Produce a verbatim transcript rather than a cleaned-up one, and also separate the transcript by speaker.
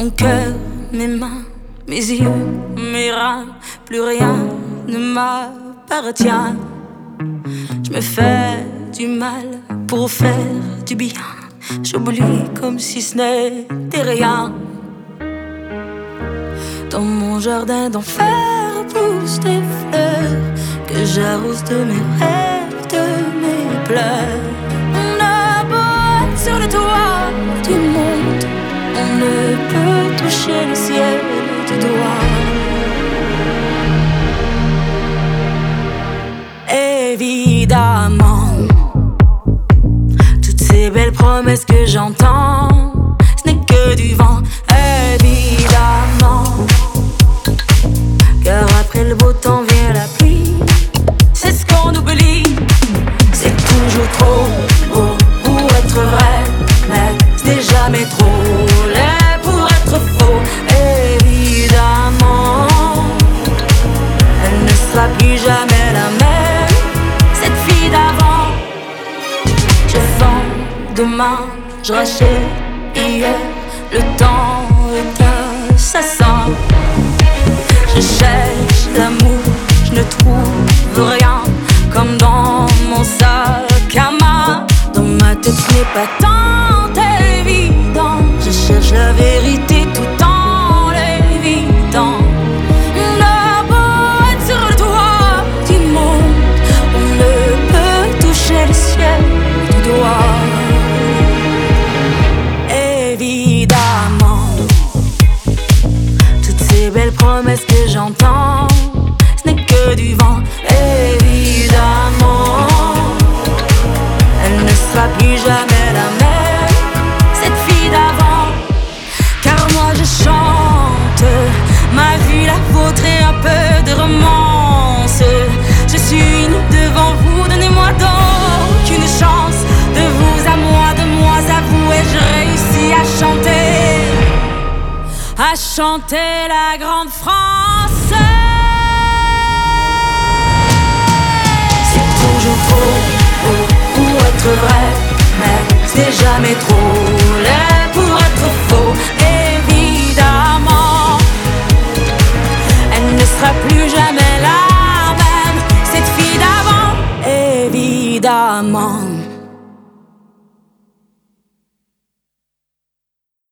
Speaker 1: Mon cœur, mes mains, mes yeux, mes reins, plus rien ne m'appartient. Je me fais du mal pour faire du bien. J'oublie comme si ce n'était rien. Dans mon jardin d'enfer poussent des fleurs que j'arrose de mes rêves, de mes pleurs. On a beau être sur le toit du monde, on ne peut toucher le ciel du doigt. Évidemment, toutes ces belles promesses que j'entends, ce n'est que du vent. Évidemment, car après le beau temps vient la pluie. C'est ce qu'on oublie. C'est toujours trop beau pour être vrai, mais ce n'est jamais trop laid pour être faux. Évidemment, elle ne sera plus jamais la même, cette fille d'avant. Je vends demain, je rachète hier. Le temps est assassin. Je cherche l'amour, je ne trouve rien, comme dans mon sac à main. Dans ma tête ce n'est pas tant évident. Je cherche la vérité tout en l'évitant. On a beau être sur le toit du monde, on ne peut toucher le ciel du doigt. Évidemment, toutes ces belles promesses que j'entends, ce n'est que du vent. Évidemment, elle ne sera plus jamais la même, cette fille d'avant. Car moi je chante ma vie, la vôtre et un peu de romance. Je suis nue devant vous, donnez-moi donc une chance. De vous à moi, de moi à vous, et je réussis à chanter, à chanter la grande France. C'est toujours trop beau pour être vrai, mais c'est jamais trop